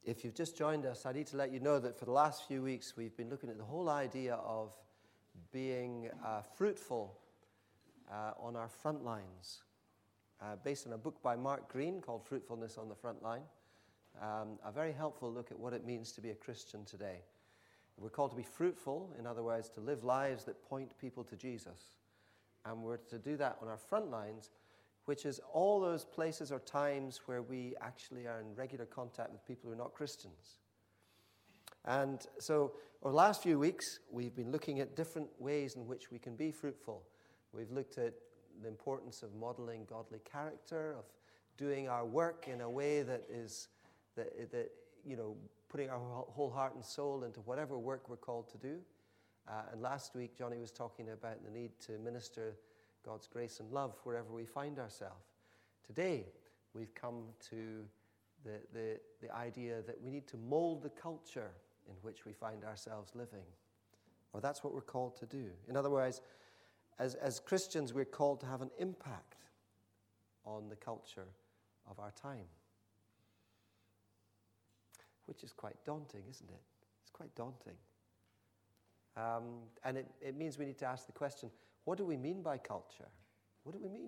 If you've just joined us, I need to let you know that for the last few weeks we've been looking at the whole idea of being fruitful on our front lines, based on a book by Mark Green called Fruitfulness on the Front Line. A very helpful look at what it means to be a Christian today. We're called to be fruitful, in other words, to live lives that point people to Jesus. And we're to do that on our front lines, which is all those places or times where we actually are in regular contact with people who are not Christians. And so, over the last few weeks, we've been looking at different ways in which we can be fruitful. We've looked at the importance of modeling godly character, of doing our work in a way that is, putting our whole heart and soul into whatever work we're called to do. And last week, Johnny was talking about the need to minister God's grace and love wherever we find ourselves. Today, we've come to the idea that we need to mold the culture in which we find ourselves living. Or that's what we're called to do. In other words, as Christians, we're called to have an impact on the culture of our time. Which is quite daunting, isn't it? It's quite daunting. And it means we need to ask the question, what do we mean by culture? What do we mean?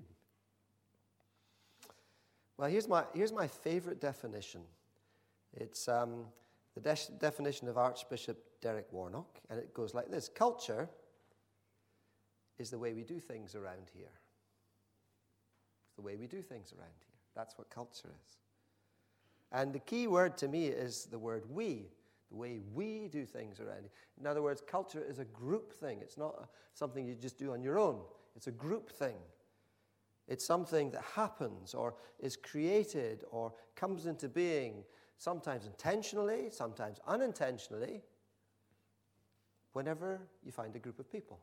Well, here's my favorite definition. It's the definition of Archbishop Derek Warnock, and it goes like this. Culture is the way we do things around here. It's the way we do things around here. That's what culture is. And the key word to me is the word we. The way we do things around here. In other words, culture is a group thing. It's not something you just do on your own. It's a group thing. It's something that happens or is created or comes into being, sometimes intentionally, sometimes unintentionally, whenever you find a group of people.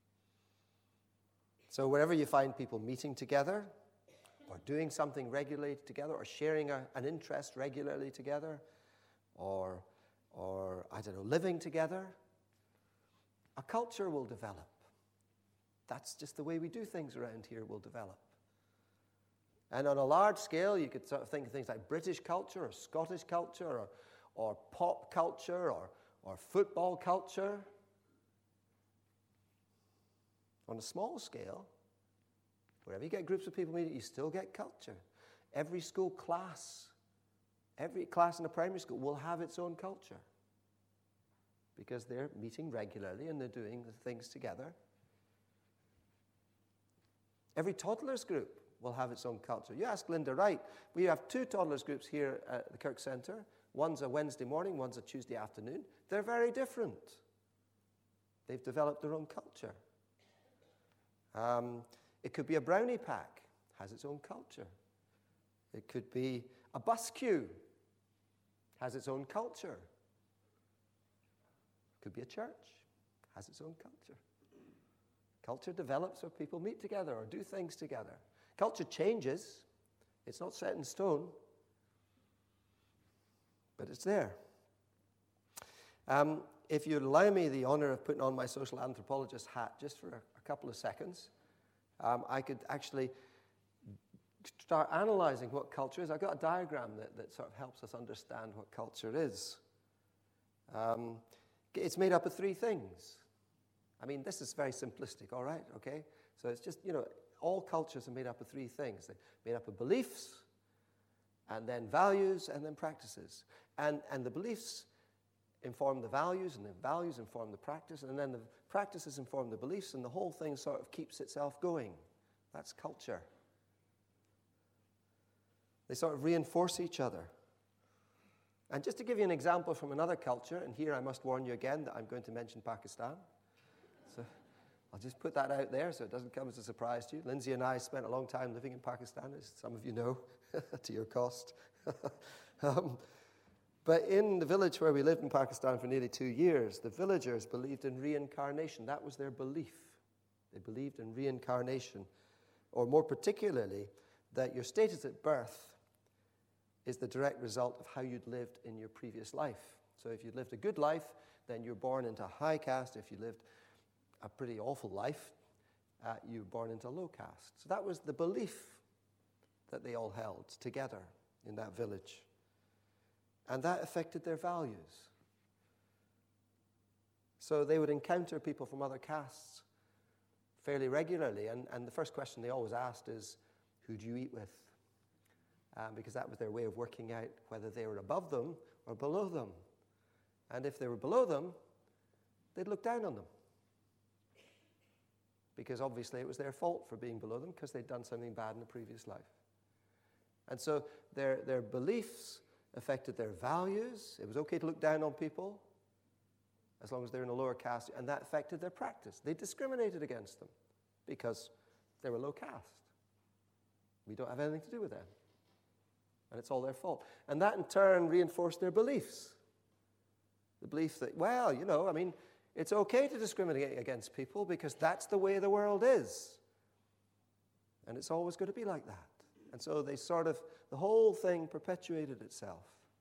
So wherever you find people meeting together, or doing something regularly together, or sharing an interest regularly together, or living together, a culture will develop. That's just the way we do things around here will develop. And on a large scale, you could sort of think of things like British culture, or Scottish culture, or pop culture, or football culture. On a small scale, wherever you get groups of people meeting, you still get culture. Every class in a primary school will have its own culture because they're meeting regularly and they're doing the things together. Every toddlers group will have its own culture. You ask Linda Wright, we have 2 toddlers groups here at the Kirk Centre. One's a Wednesday morning, one's a Tuesday afternoon. They're very different. They've developed their own culture. It could be a brownie pack, has its own culture. It could be a bus queue, has its own culture. It could be a church, has its own culture. Culture develops where people meet together or do things together. Culture changes. It's not set in stone, but it's there. If you'd allow me the honor of putting on my social anthropologist hat just for a couple of seconds, I could actually start analyzing what culture is. I've got a diagram that sort of helps us understand what culture is. It's made up of 3 things. I mean, this is very simplistic, all right, okay? So it's just, all cultures are made up of 3 things. They're made up of beliefs, and then values, and then practices. And the beliefs inform the values, and the values inform the practice, and then the practices inform the beliefs, and the whole thing sort of keeps itself going. That's culture. They sort of reinforce each other. And just to give you an example from another culture, and here I must warn you again that I'm going to mention Pakistan. So I'll just put that out there so it doesn't come as a surprise to you. Lindsay and I spent a long time living in Pakistan, as some of you know, to your cost. But in the village where we lived in Pakistan for nearly 2 years, the villagers believed in reincarnation. That was their belief. They believed in reincarnation, or more particularly, that your status at birth is the direct result of how you'd lived in your previous life. So if you'd lived a good life, then you're born into a high caste. If you lived a pretty awful life, you were born into a low caste. So that was the belief that they all held together in that village. And that affected their values. So they would encounter people from other castes fairly regularly. And the first question they always asked is, who do you eat with? Because that was their way of working out whether they were above them or below them. And if they were below them, they'd look down on them. Because obviously it was their fault for being below them because they'd done something bad in the previous life. And so their beliefs affected their values. It was okay to look down on people as long as they're in a lower caste. And that affected their practice. They discriminated against them because they were low caste. We don't have anything to do with them. And it's all their fault. And that in turn reinforced their beliefs. The belief that, well, it's okay to discriminate against people because that's the way the world is. And it's always going to be like that. And so the whole thing perpetuated itself.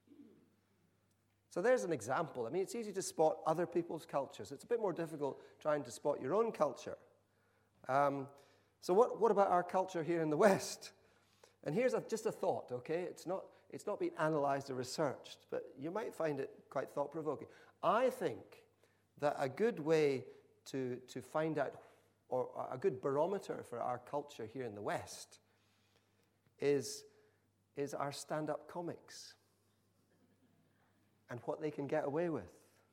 So there's an example. It's easy to spot other people's cultures. It's a bit more difficult trying to spot your own culture. So what about our culture here in the West? And here's just a thought, okay? It's not been analyzed or researched, but you might find it quite thought-provoking. I think that a good way to find out, or a good barometer for our culture here in the West is our stand-up comics and what they can get away with.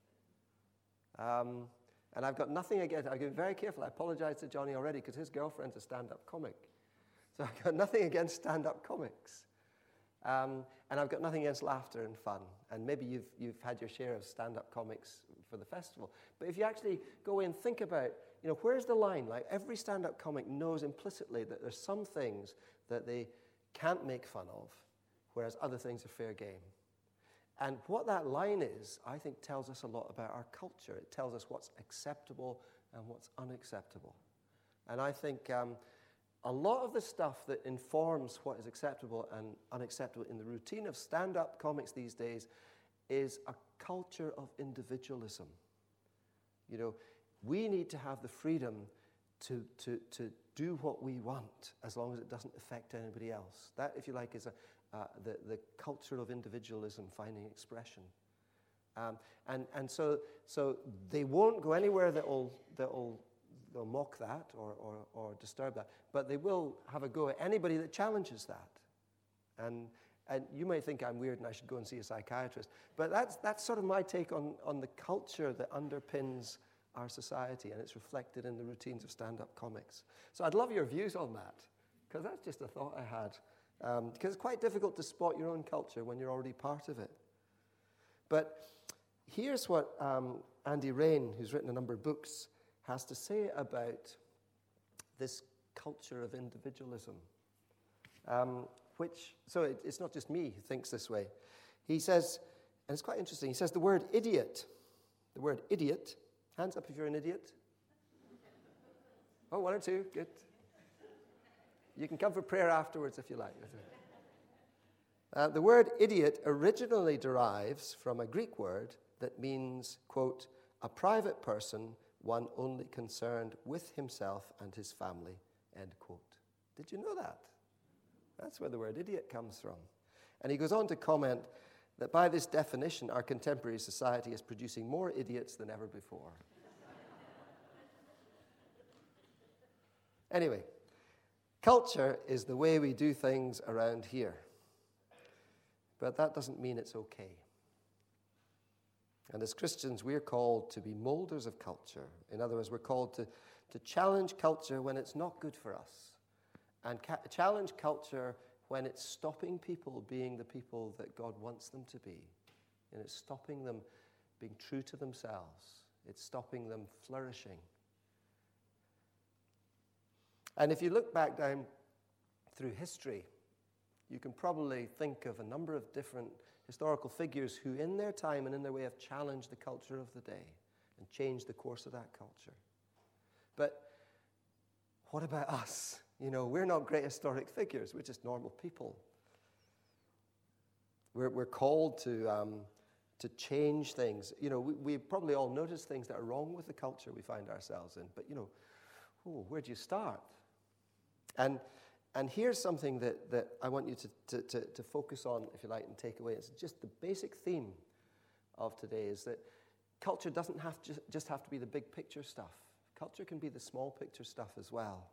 And I've got nothing against, I've been very careful. I apologize to Johnny already because his girlfriend's a stand-up comic. So I've got nothing against stand-up comics. And I've got nothing against laughter and fun. And maybe you've had your share of stand-up comics for the festival. But if you actually go in and think about, where's the line? Like every stand-up comic knows implicitly that there's some things that they can't make fun of, whereas other things are fair game. And what that line is, I think, tells us a lot about our culture. It tells us what's acceptable and what's unacceptable. And I think a lot of the stuff that informs what is acceptable and unacceptable in the routine of stand-up comics these days is a culture of individualism. We need to have the freedom to do what we want as long as it doesn't affect anybody else. That, if you like, is the culture of individualism finding expression. And so they won't go anywhere that'll mock that or disturb that, but they will have a go at anybody that challenges that. And you may think I'm weird and I should go and see a psychiatrist, but that's sort of my take on the culture that underpins our society, and it's reflected in the routines of stand-up comics. So I'd love your views on that, because that's just a thought I had. Because it's quite difficult to spot your own culture when you're already part of it. But here's what Andy Rain, who's written a number of books, has to say about this culture of individualism. So it's not just me who thinks this way. He says, and it's quite interesting, he says the word idiot, hands up if you're an idiot. Oh, one or two, good. You can come for prayer afterwards if you like. The word idiot originally derives from a Greek word that means, quote, a private person, one only concerned with himself and his family, end quote. Did you know that? That's where the word idiot comes from. And he goes on to comment that by this definition, our contemporary society is producing more idiots than ever before. Anyway, culture is the way we do things around here. But that doesn't mean it's okay. And as Christians, we're called to be molders of culture. In other words, we're called to challenge culture when it's not good for us. And challenge culture when it's stopping people being the people that God wants them to be. And it's stopping them being true to themselves. It's stopping them flourishing. And if you look back down through history, you can probably think of a number of different historical figures who in their time and in their way have challenged the culture of the day and changed the course of that culture. But what about us? We're not great historic figures. We're just normal people. We're called to change things. We probably all notice things that are wrong with the culture we find ourselves in. But, where do you start? And And here's something that I want you to focus on, if you like, and take away. It's just the basic theme of today is that culture doesn't just have to be the big picture stuff. Culture can be the small picture stuff as well.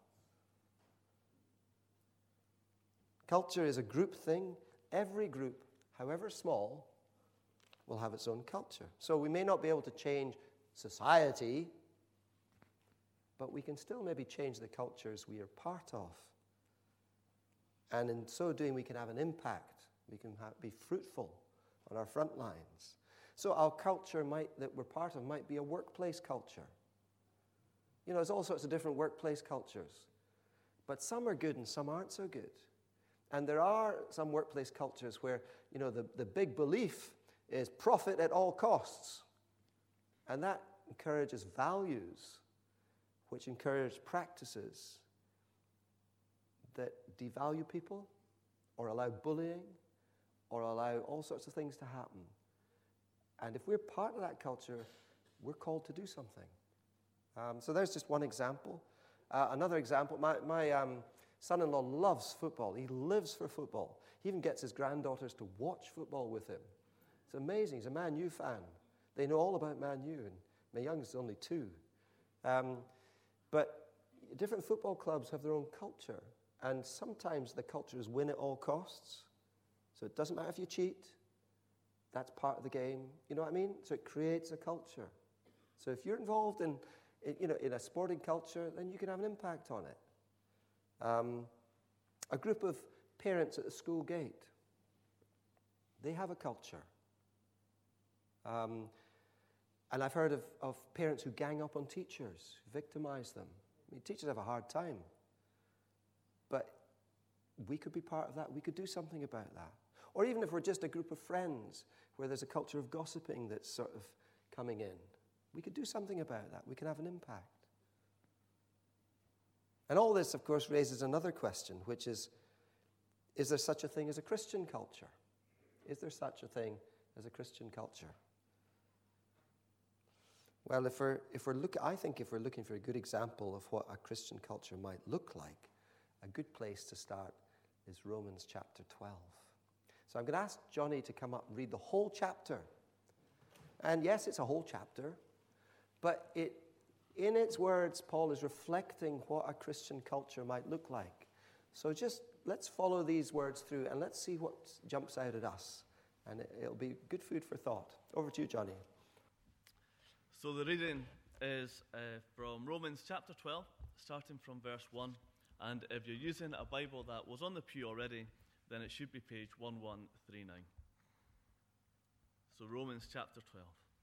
Culture is a group thing. Every group, however small, will have its own culture. So we may not be able to change society, but we can still maybe change the cultures we are part of. And in so doing, we can have an impact. We can be fruitful on our front lines. So our culture that we're part of might be a workplace culture. You know, there's all sorts of different workplace cultures. But some are good and some aren't so good. And there are some workplace cultures where, you know, the big belief is profit at all costs. And that encourages values, which encourage practices that devalue people or allow bullying or allow all sorts of things to happen. And if we're part of that culture, we're called to do something. So there's just one example. Another example, my son-in-law loves football. He lives for football. He even gets his granddaughters to watch football with him. It's amazing. He's a Man U fan. They know all about Man U, and my youngest is only 2. But different football clubs have their own culture, and sometimes the culture is win at all costs. So it doesn't matter if you cheat. That's part of the game. You know what I mean? So it creates a culture. So if you're involved in a sporting culture, then you can have an impact on it. A group of parents at the school gate, they have a culture. And I've heard of parents who gang up on teachers, victimize them. I mean, teachers have a hard time. But we could be part of that. We could do something about that. Or even if we're just a group of friends where there's a culture of gossiping that's sort of coming in, we could do something about that. We can have an impact. And all this, of course, raises another question, which is there such a thing as a Christian culture? Is there such a thing as a Christian culture? Well, I think if we're looking for a good example of what a Christian culture might look like, a good place to start is Romans chapter 12. So I'm going to ask Johnny to come up and read the whole chapter. And yes, it's a whole chapter, but in its words, Paul is reflecting what a Christian culture might look like. So just let's follow these words through and let's see what jumps out at us. And it'll be good food for thought. Over to you, Johnny. So the reading is from Romans chapter 12, starting from verse 1. And if you're using a Bible that was on the pew already, then it should be page 1139. So Romans chapter 12.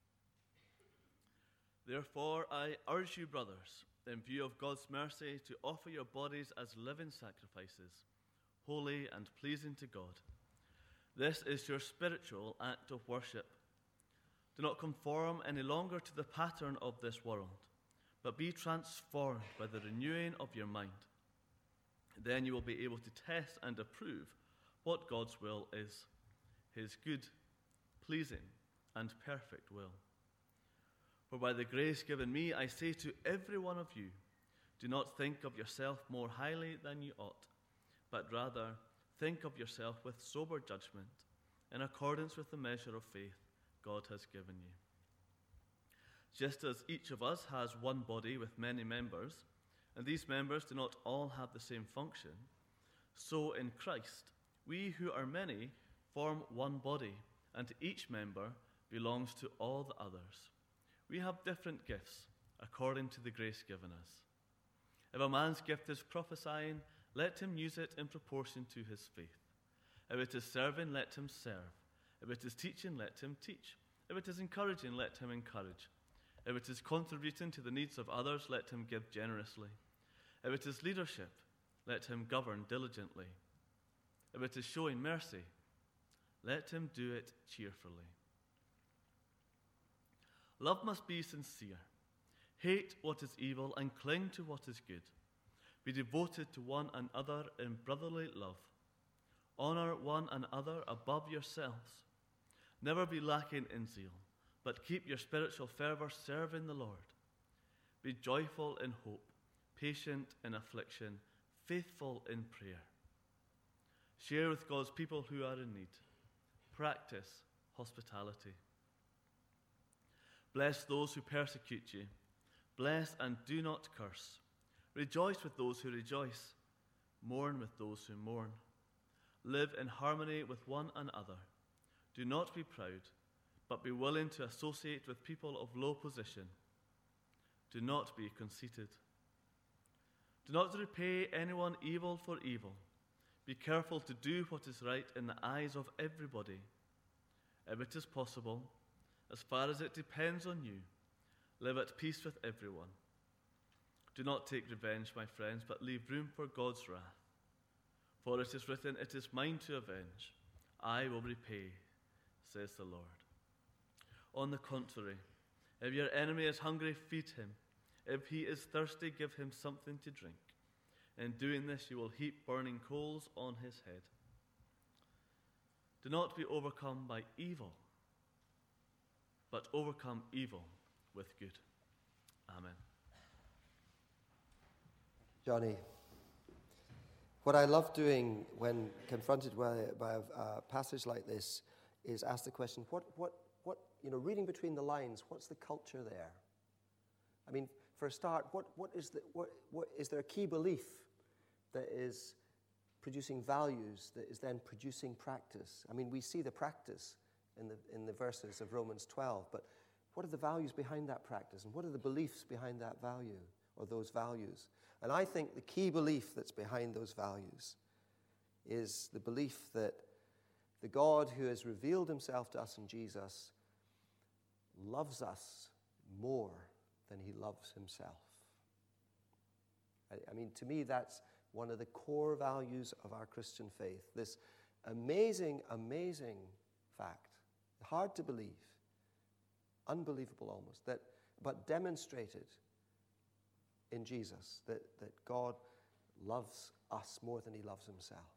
Therefore, I urge you, brothers, in view of God's mercy, to offer your bodies as living sacrifices, holy and pleasing to God. This is your spiritual act of worship. Do not conform any longer to the pattern of this world, but be transformed by the renewing of your mind. Then you will be able to test and approve what God's will is, his good, pleasing, and perfect will. For by the grace given me, I say to every one of you, do not think of yourself more highly than you ought, but rather think of yourself with sober judgment, in accordance with the measure of faith God has given you. Just as each of us has one body with many members, and these members do not all have the same function, so in Christ, we who are many form one body, and each member belongs to all the others. We have different gifts according to the grace given us. If a man's gift is prophesying, let him use it in proportion to his faith. If it is serving, let him serve. If it is teaching, let him teach. If it is encouraging, let him encourage. If it is contributing to the needs of others, let him give generously. If it is leadership, let him govern diligently. If it is showing mercy, let him do it cheerfully. Love must be sincere. Hate what is evil and cling to what is good. Be devoted to one another in brotherly love. Honor one another above yourselves. Never be lacking in zeal, but keep your spiritual fervor serving the Lord. Be joyful in hope, patient in affliction, faithful in prayer. Share with God's people who are in need. Practice hospitality. Bless those who persecute you. Bless and do not curse. Rejoice with those who rejoice. Mourn with those who mourn. Live in harmony with one another. Do not be proud, but be willing to associate with people of low position. Do not be conceited. Do not repay anyone evil for evil. Be careful to do what is right in the eyes of everybody. If it is possible, as far as it depends on you, live at peace with everyone. Do not take revenge, my friends, but leave room for God's wrath. For it is written, "It is mine to avenge. I will repay," says the Lord. On the contrary, if your enemy is hungry, feed him. If he is thirsty, give him something to drink. In doing this, you will heap burning coals on his head. Do not be overcome by evil, but overcome evil with good. Amen. Johnny, what I love doing when confronted by a passage like this is ask the question, reading between the lines, what's the culture there? I mean, for a start, is there a key belief that is producing values, that is then producing practice? I mean, we see the practice in the verses of Romans 12, but what are the values behind that practice, and what are the beliefs behind that value, or those values? And I think the key belief that's behind those values is the belief that the God who has revealed himself to us in Jesus loves us more than he loves himself. I mean, to me, that's one of the core values of our Christian faith. This amazing, amazing fact, hard to believe, unbelievable almost, but demonstrated in Jesus, that God loves us more than he loves himself.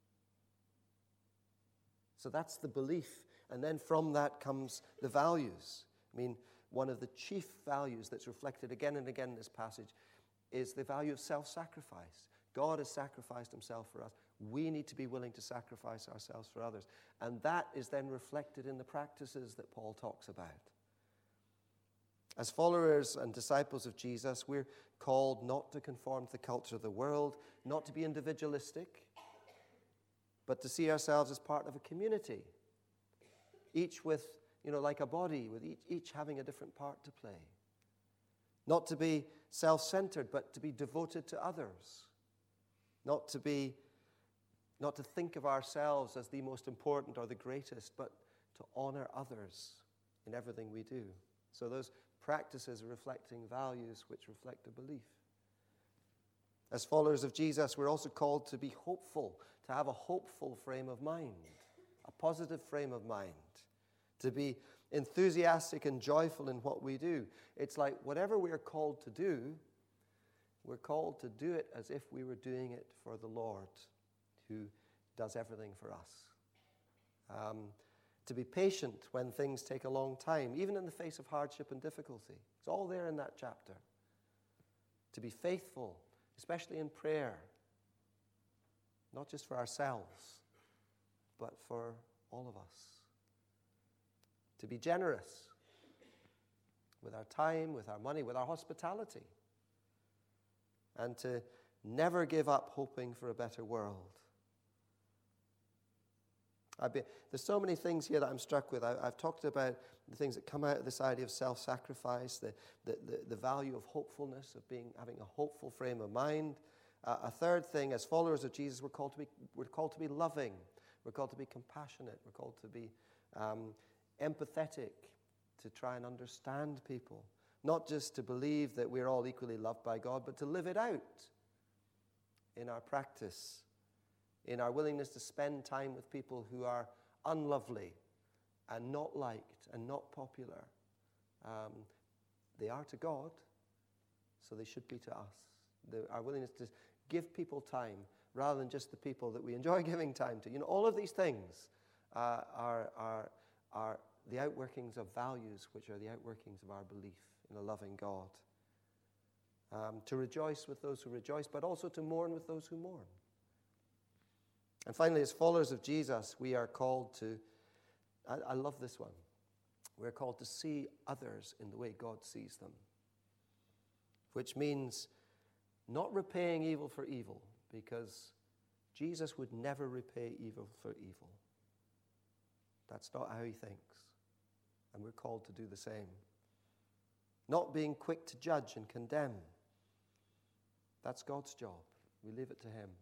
So that's the belief, and then from that comes the values. I mean, one of the chief values that's reflected again and again in this passage is the value of self-sacrifice. God has sacrificed himself for us. We need to be willing to sacrifice ourselves for others. And that is then reflected in the practices that Paul talks about. As followers and disciples of Jesus, we're called not to conform to the culture of the world, not to be individualistic, but to see ourselves as part of a community, each with, like a body, with each having a different part to play. Not to be self-centered, but to be devoted to others. Not to think of ourselves as the most important or the greatest, but to honor others in everything we do. So those practices are reflecting values which reflect a belief. As followers of Jesus, we're also called to be hopeful, to have a hopeful frame of mind, a positive frame of mind, to be enthusiastic and joyful in what we do. It's like whatever we're called to do, we're called to do it as if we were doing it for the Lord, who does everything for us. To be patient when things take a long time, even in the face of hardship and difficulty. It's all there in that chapter. To be faithful, especially in prayer, not just for ourselves, but for all of us. To be generous with our time, with our money, with our hospitality. And to never give up hoping for a better world. There's so many things here that I'm struck with. I've talked about the things that come out of this idea of self-sacrifice, the value of hopefulness, of having a hopeful frame of mind. A third thing, as followers of Jesus, we're called to be loving. We're called to be compassionate. We're called to be empathetic, to try and understand people. Not just to believe that we're all equally loved by God, but to live it out in our practice, in our willingness to spend time with people who are unlovely and not liked and not popular. They are to God, so they should be to us. Our willingness to give people time rather than just the people that we enjoy giving time to. All of these things are the outworkings of values, which are the outworkings of our belief in a loving God. to rejoice with those who rejoice, but also to mourn with those who mourn. And finally, as followers of Jesus, we are called to, I love this one, we're called to see others in the way God sees them, which means not repaying evil for evil, because Jesus would never repay evil for evil. That's not how he thinks. And we're called to do the same. Not being quick to judge and condemn. That's God's job. We leave it to him.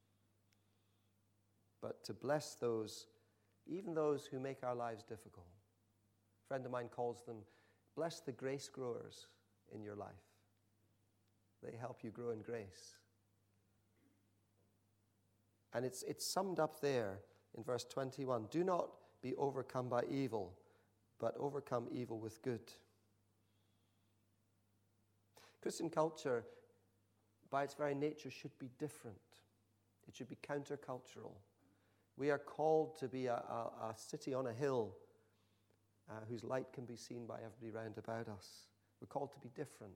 But to bless those, even those who make our lives difficult. A friend of mine calls them, bless the grace growers in your life. They help you grow in grace. And it's summed up there in verse 21. Do not be overcome by evil, but overcome evil with good. Christian culture, by its very nature, should be different. It should be countercultural. We are called to be a city on a hill whose light can be seen by everybody round about us. We're called to be different.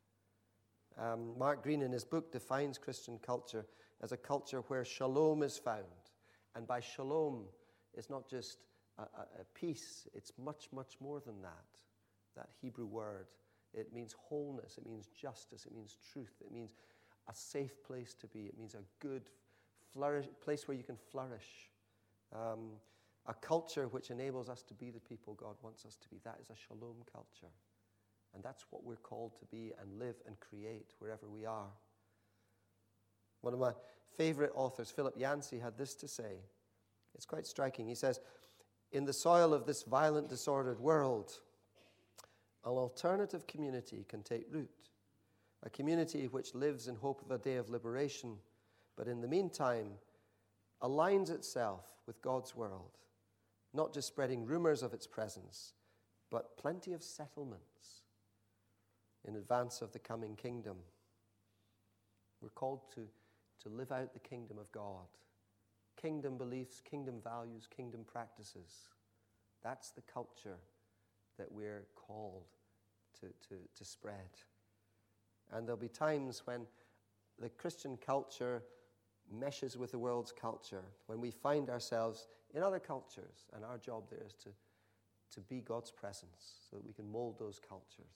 Mark Green in his book defines Christian culture as a culture where shalom is found. And by shalom, it's not just a peace, it's much, much more than that. That Hebrew word, it means wholeness, it means justice, it means truth, it means a safe place to be, it means a good place where you can flourish. A culture which enables us to be the people God wants us to be. That is a shalom culture. And that's what we're called to be and live and create wherever we are. One of my favorite authors, Philip Yancey, had this to say. It's quite striking. He says, in the soil of this violent, disordered world, an alternative community can take root. A community which lives in hope of a day of liberation, but in the meantime, aligns itself with God's world, not just spreading rumors of its presence, but plenty of settlements in advance of the coming kingdom. We're called to live out the kingdom of God. Kingdom beliefs, kingdom values, kingdom practices. That's the culture that we're called to spread. And there'll be times when the Christian culture meshes with the world's culture, when we find ourselves in other cultures, and our job there is to be God's presence so that we can mold those cultures.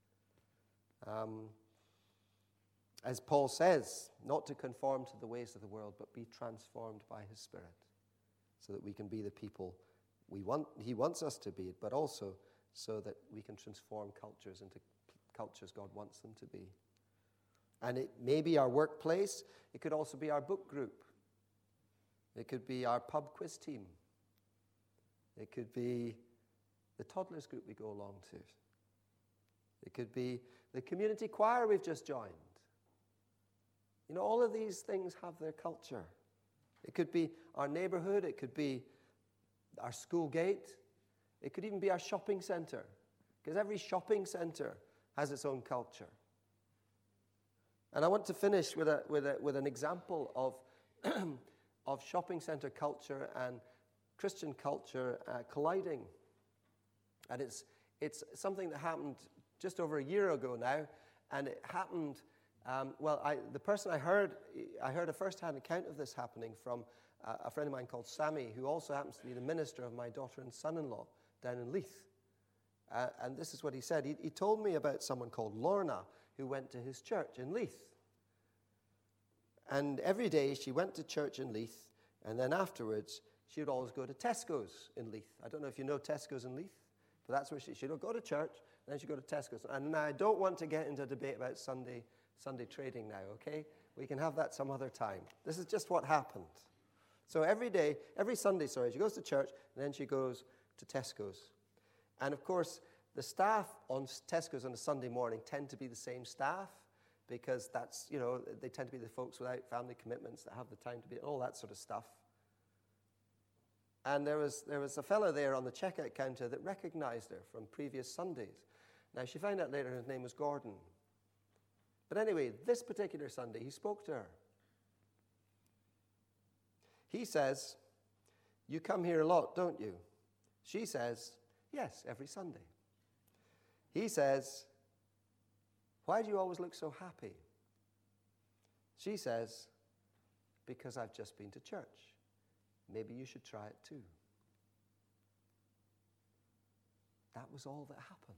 As Paul says, not to conform to the ways of the world, but be transformed by his Spirit so that we can be the people he wants us to be, but also so that we can transform cultures into cultures God wants them to be. And it may be our workplace. It could also be our book group. It could be our pub quiz team. It could be the toddlers group we go along to. It could be the community choir we've just joined. You know, all of these things have their culture. It could be our neighborhood. It could be our school gate. It could even be our shopping center, because every shopping center has its own culture. And I want to finish with an example of shopping center culture and Christian culture colliding. And it's something that happened just over a year ago now, and it happened. The person I heard a first-hand account of this happening from a friend of mine called Sammy, who also happens to be the minister of my daughter and son-in-law down in Leith. And this is what he said. He told me about someone called Lorna who went to his church in Leith. And every day she went to church in Leith, and then afterwards she would always go to Tesco's in Leith. I don't know if you know Tesco's in Leith, but that's where she would go to church, and then she'd go to Tesco's. And I don't want to get into a debate about Sunday trading now, okay? We can have that some other time. This is just what happened. So every Sunday, she goes to church, and then she goes to Tesco's. And of course, the staff on Tesco's on a Sunday morning tend to be the same staff, because that's, they tend to be the folks without family commitments that have the time to be, all that sort of stuff. And there was a fellow there on the checkout counter that recognized her from previous Sundays. Now, she found out later his name was Gordon. But anyway, this particular Sunday, he spoke to her. He says, "You come here a lot, don't you?" She says, "Yes, every Sunday." He says, Why do you always look so happy? She says, because I've just been to church. Maybe you should try it too. That was all that happened.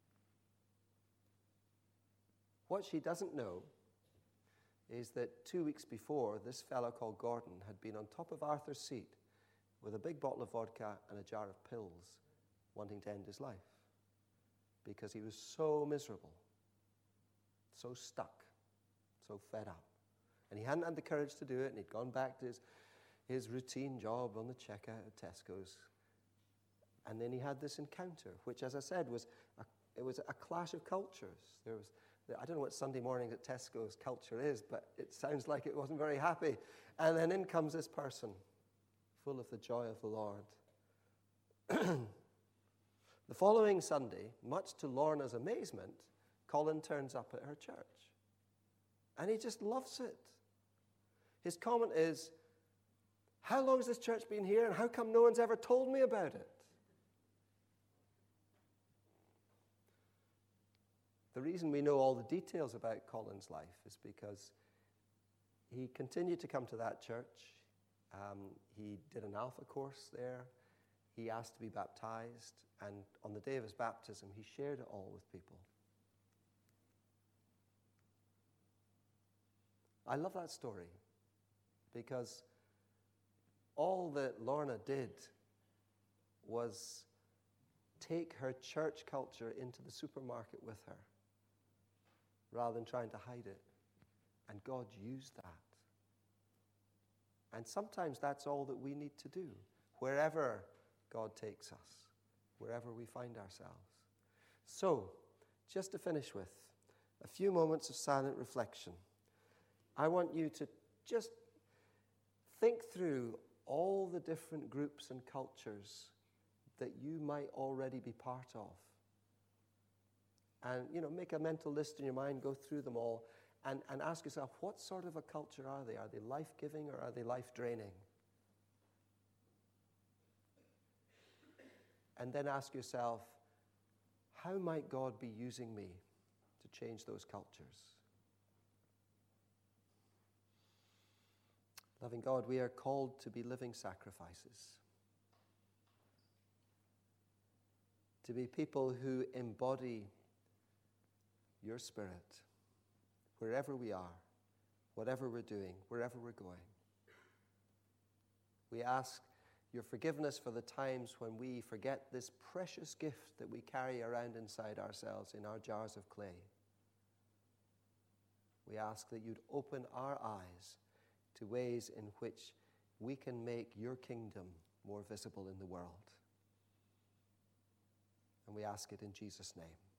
What she doesn't know is that 2 weeks before, this fellow called Gordon had been on top of Arthur's seat with a big bottle of vodka and a jar of pills, wanting to end his life because he was so miserable, so stuck, so fed up. And he hadn't had the courage to do it, and he'd gone back to his routine job on the checkout at Tesco's. And then he had this encounter, which, as I said, was a clash of cultures. I don't know what Sunday morning at Tesco's culture is, but it sounds like it wasn't very happy. And then in comes this person, full of the joy of the Lord. The following Sunday, much to Lorna's amazement, Colin turns up at her church. And he just loves it. His comment is, how long has this church been here, and how come no one's ever told me about it? The reason we know all the details about Colin's life is because he continued to come to that church. He did an Alpha course there. He asked to be baptized, and on the day of his baptism, he shared it all with people. I love that story because all that Lorna did was take her church culture into the supermarket with her rather than trying to hide it. And God used that. And sometimes that's all that we need to do, wherever God takes us, wherever we find ourselves. So, just to finish with, a few moments of silent reflection. I want you to just think through all the different groups and cultures that you might already be part of. And, make a mental list in your mind, go through them all, and ask yourself, what sort of a culture are they? Are they life-giving or are they life-draining? And then ask yourself, how might God be using me to change those cultures? Loving God, we are called to be living sacrifices, to be people who embody your Spirit wherever we are, whatever we're doing, wherever we're going. We ask your forgiveness for the times when we forget this precious gift that we carry around inside ourselves in our jars of clay. We ask that you'd open our eyes to ways in which we can make your kingdom more visible in the world. And we ask it in Jesus' name.